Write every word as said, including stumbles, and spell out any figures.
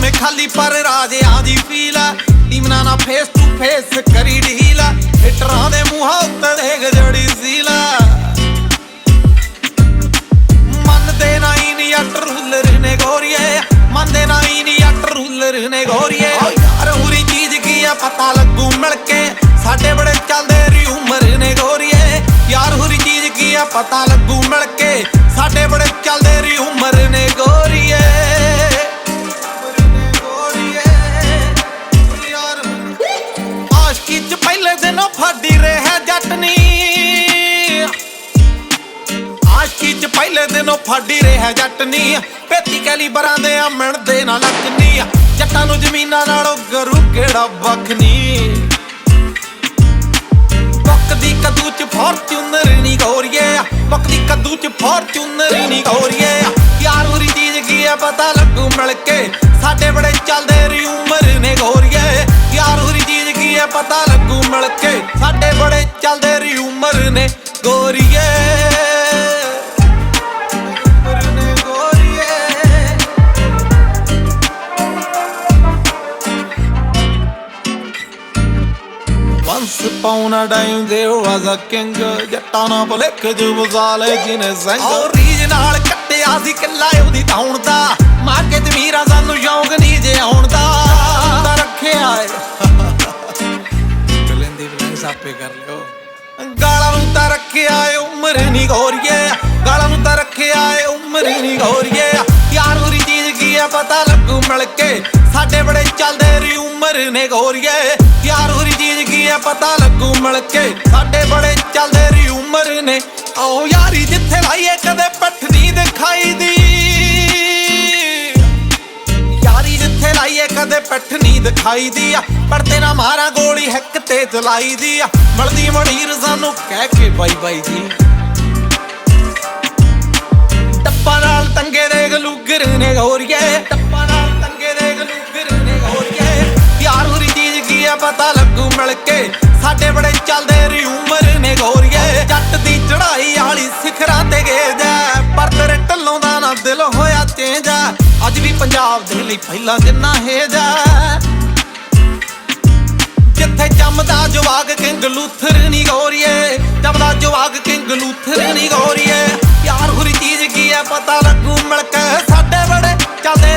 ਭਾਵੇਂ ਖਾਲੀ ਪਰ ਰਾਜਿਆਂ ਦੀ ਫੀਲ ਆ ਟੀਮਨਾਂ ਨਾਲ ਫੇਸ ਟੂ ਫੇਸ ਕਰੀ ਢੀਲ ਆ ਹਿਟਰਾਂ ਦੇ ਮੂੰਹਾਂ ਉੱਤੇ ਦੇਖ ਜੜੀ ਸੀਲ ਆ ਮੰਨਦੇ ਨਹੀਂ ਨੀ ਅੱਟ ਰੂਲਰ ਨੇ ਗੋਰੀਏ ਮੰਨਦੇ ਨਹੀਂ ਨੀ ਅੱਟ ਰੂਲਰ ਨੇ ਗੋਰੀਏ ਯਾਰ ਹੁਰੀ ਚੀਜ਼ ਕੀ ਆ ਪਤਾ ਲੱਗੂ ਮਿਲ ਕੇ ਸਾਡੇ ਬੜੇ ਚੱਲਦੇ ਰੀ ਉਮਰ ਨੇ ਗੋਰੀਏ ਯਾਰ ਹੁਰੀ ਚੀਜ਼ ਕੀ ਆ ਪਤਾ ਲੱਗੂ ਮਿਲ ਕੇ ਸਾਡੇ ਬੜੇ ਚੱਲਦੇ ਰੀ ਉਮਰ ਨੇ ਗੋਰੀਏ ਆਸ਼ਕੀ ਚ ਪਹਿਲੇ ਦਿਨੋਂ ਫਾਡੀ ਰਿਹਾ ਜੱਟ ਨੀ ਆਸ਼ਕੀ ਚ ਪਹਿਲੇ ਦਿਨੋਂ ਫਾਡੀ ਰਿਹਾ ਜੱਟ ਨੀ ਪੇਤੀ ਕੈਲੀਬਰਾਂ ਦੇ ਆ ਮਿਣਦੇ ਨਾ ਲੱਗਨੀ ਜੱਟਾਂ ਨੂੰ ਜ਼ਮੀਨਾਂ ਨਾਲੋਂ ਗਰੂ ਕਿਹੜਾ ਵੱਖ ਨੀ ਬਕਦੀ ਕੱਦੂ ਚ ਫੋਰਚੂਨਰ ਨੀ ਗੋਰੀਏ ਬਕਦੀ ਕੱਦੂ ਚ ਫੋਰਚੂਨਰ ਨੀ ਗੋਰੀਏ ਯਾਰ ਹੁਰੀ ਚੀਜ਼ ਕੀ ਆ ਪਤਾ ਲੱਗੂ ਮਿਲ ਕੇ ਸਾਡੇ ਬੜੇ ਚੱਲਦੇ ਰੀ ਉਮਰ ਨੇ ਗੋਰੀਏ ਯਾਰ ਹੁਰੀ ਚੀਜ਼ ਕੀ ਆ ਪਤਾ ਲੱਗੂ ਮਿਲ ਕੇ ਸਾਡੇ ਬੜੇ ਚੱਲਦੇ ਰੀ ਉਮਰ ਨੇ ਗੋਰੀਏ Once upon a time there was a king ਜੱਟਾਂ ਨਾਲ ਭੁਲੇਖ ਜੋ ਵਸਾ ਲਏ ਜਿਹਨੇ ਸਿੰਘ ਉਹ ਰੀਝ ਨਾਲ ਕੱਟਿਆ ਸੀ ਕਿੱਲਾ ਉਹਦੀ ਧੌਣ ਦਾ ਮਾਰ ਕੇ ਜ਼ਮੀਰਾਂ ਸਾਨੂੰ ਸ਼ੌਂਕ ਨਹੀਂ ਜੇ ਆਉਣ ਦਾ ਤਾਂ ਰੱਖਿਆ ਏ ਬਲੰਦੀ ਬਲੰਦੀ ਸਾਪੇ ਕਰ ਲਿਓ ਗਾਲਾਂ ਨੂੰ ਤਾਂ ਰੱਖਿਆ ਏ ਉਮਰ ਨਹੀਂ ਗੋਰੀਏ ਗਾਲਾਂ ਨੂੰ ਤਾਂ ਰੱਖਿਆ ਏ ਉਮਰ ਨਹੀਂ ਗੋਰੀਏ ਯਾਰ ਹੁਰੀ ਚੀਜ਼ ਕੀ ਆ ਪਤਾ ਲੱਗੂ ਮਿਲ ਕੇ ਸਾਡੇ ਬੜੇ ਚੱਲਦੇ ਰੀ ਉਮਰ ਨੇ ਗੋਰੀਏ ਯਾਰ ਹੁਰੀ ਚੀਜ਼ ਕੀ ਆ ਪਤਾ ਲੱਗੂ ਮਿਲ ਕੇ ਸਾਡੇ ਬੜੇ ਚੱਲਦੇ ਰੀ ਉਮਰ ਨੇ ਆਓ ਯਾਰੀ ਜਿੱਥੇ ਲਾਈਏ ਕਦੇ ਪੱਠ ਨਹੀਂ ਦਿਖਾਈ ਦੀ ਯਾਰੀ ਜਿੱਥੇ ਲਾਈਏ ਕਦੇ ਪੱਠ ਨਹੀਂ ਦਿਖਾਈ ਦੀ ਆ ਪੜਤੇ ਨਾ ਮਾਰਾਂ ਗੋਲੀ ਹੱਕ ਤੇ ਚਲਾਈ ਦੀ ਆ ਮਲਦੀ ਮਣੀਰ ਸਾਨੂੰ ਕਹਿ ਕੇ ਬਾਈ ਬਾਈ ਜੀ ਟੱਪਾਂ ਨਾਲ ਤੰਗੇ ਦੇ ਗਲੂਗਰ ਨੇ ਗੋਰੀਏ ਟੱਪਾਂ ਨਾਲ ਤੰਗੇ ਦੇ ਗਲੂਗਰ ਨੇ ਗੋਰੀਏ ਯਾਰ ਹੁਰੀ ਚੀਜ਼ ਕੀ ਆ ਪਤਾ ਲੱਗੂ ਮਿਲ ਕੇ ਸਾਡੇ ਬੜੇ ਚੱਲਦੇ ਰੀ ਉਮਰ ਨੇ ਗੋਰੀਏ ਜੱਟ ਦੀ ਚੜਾਈ ਵਾਲੀ ਸਿਖਰਾਂ ਤੇ ਗਏ ਜਾ ਪਰ ਤੇਰੇ ਢੱਲੋਂ ਦਾ ਨਾ ਦਿਲ ਹੋਇਆ ਚੇਂਜ ਅੱਜ ਵੀ ਪੰਜਾਬ ਦੇ ਲਈ ਪਹਿਲਾਂ ਜਿੰਨਾ ਹੈ ਜਾ ਜਿੱਥੇ ਜੰਮਦਾ ਜਵਾਗ ਕਿੰਗ ਲੂਥਰ ਨੀ ਗੋਰੀਏ ਜੰਮਦਾ ਜਵਾਗ ਕਿੰਗ ਲੂਥਰ ਨੀ ਗੋਰੀਏ ਯਾਰ ਹੁਰੀ ਚੀਜ਼ ਕੀ ਆ ਪਤਾ ਲੱਗੂ ਮਿਲ ਕੇ ਸਾਡੇ ਬੜੇ ਚੱਲਦੇ